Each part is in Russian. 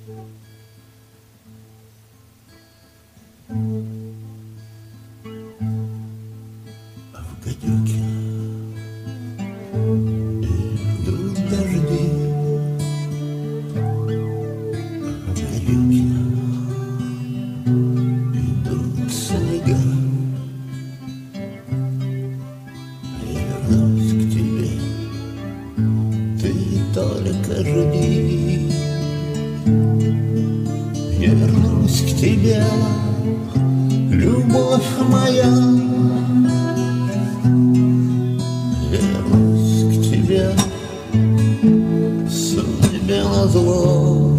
А в гадюке идут дожди, а в гадюке идут снега. Я вернусь к тебе, ты только жди. Я вернусь к тебе, любовь моя. Я вернусь к тебе, судьбе назло.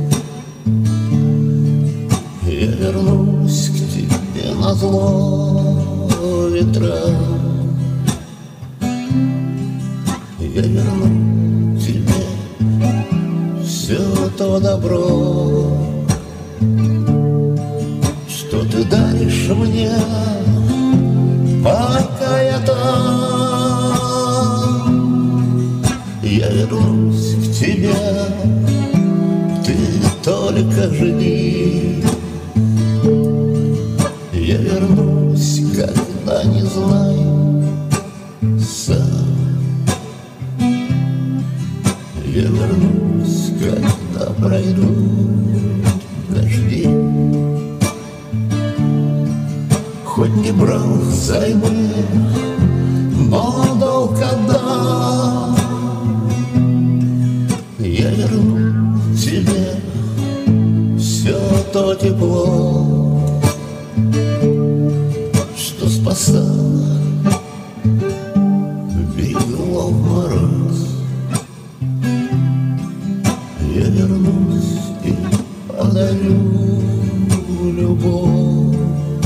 Я вернусь к тебе назло ветра. Я верну тебе все то добро, что ты даришь мне, пока я там. Я вернусь к тебе, ты только жди. Я вернусь, когда не знаю сам. Я вернусь, когда пройдут дожди. Хоть не брал взаймы, но долг отдам. Я верну тебе все то тепло, что спасало, берегло в мороз. Я вернусь и подарю любовь,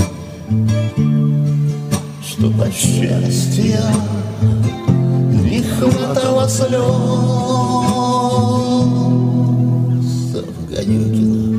чтоб от счастья не хватало слез. В Гадюкино